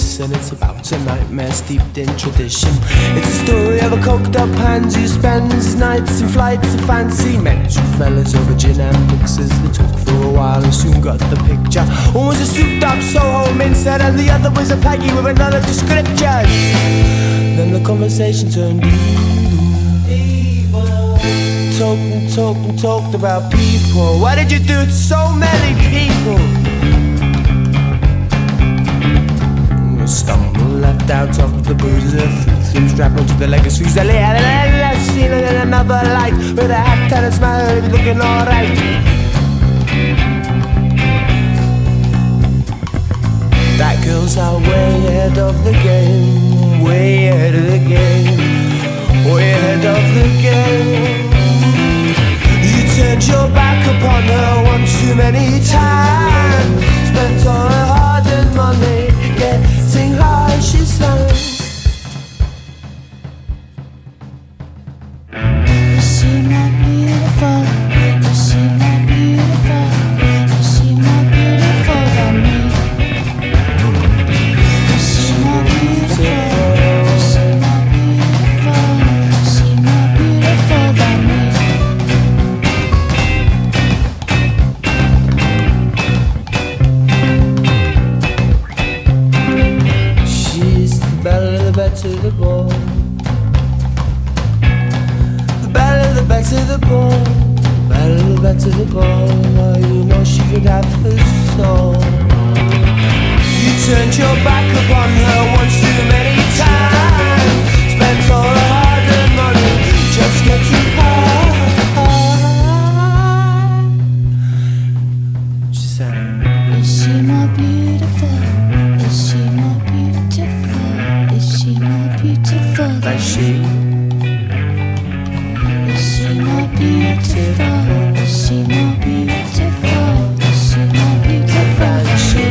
listen. It's about a nightmare steeped in tradition. It's a story of a coked up hand who spends his nights in flights of fancy. Met two fellas over gin and mixers. They talked for a while and soon got the picture. One was a souped up Soho mincer and the other was a Peggy with another description. Then the conversation turned evil. Talked about people. What did you do to so many people? Stumble left out of the booze. Through strap onto the leg of Suze. Let's see it in another light. With a hat and a smile, looking alright. That girl's out way ahead of the game. Way ahead of the game. Way ahead of the game. You turned your back upon her one too many times. Spent all her hard-earned money getting high, she sang. Is she not beautiful? Is she not beautiful? Is she not beautiful than me? Is she not beautiful? Is she not beautiful? Is she not beautiful than me? The better the ball. The better the better the ball. The better the better the ball. Oh, you know she could have the soul. You turned your back upon her once too many times. Spent all her hard-earned money just getting high. She sang. Is she not beautiful? Is she not beautiful? Is she not beautiful Like she. Is she not beautiful? Is she not beautiful? Is she not beautiful Like she.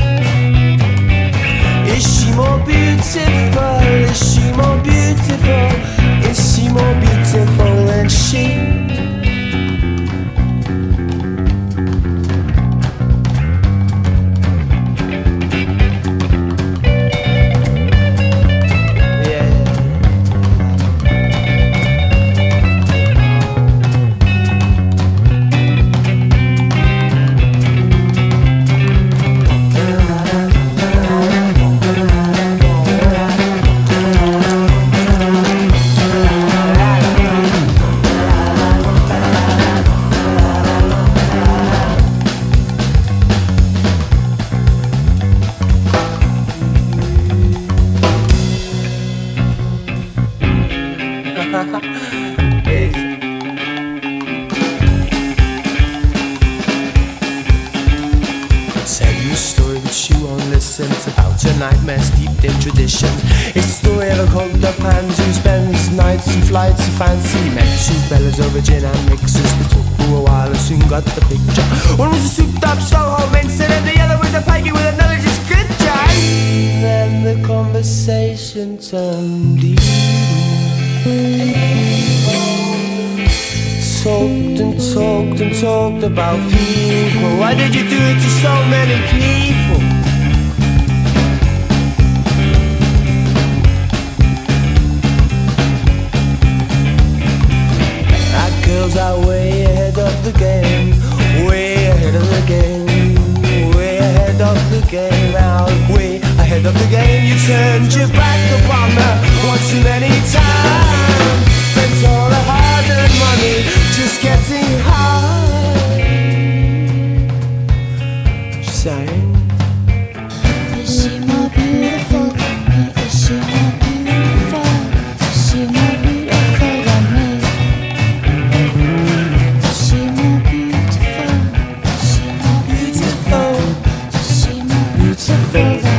Is she more beautiful? Is she more beautiful? Is she more beautiful than she? Tell you a story that you won't listen. It's about a nightmare steeped in tradition. It's the story of a cold up hand who spends nights and flights of fancy. Met two fellas over gin and mixers. They talked for a while and soon got the picture. One was a souped up Soho mincer and the other was a Peggy with another description. Then the conversation turned evil. Talked about people. Why did you do it to so many people? That girl's out way ahead of the game. Way ahead of the game. Way ahead of the game. Out way ahead of the game. You turned your back upon her one too many times. Spent all the hard-earned money just getting high. She sang. Is she more beautiful than me? Is she more beautiful? Is she more beautiful than me? Is she more beautiful? Is she more beautiful? Is she more beautiful than me?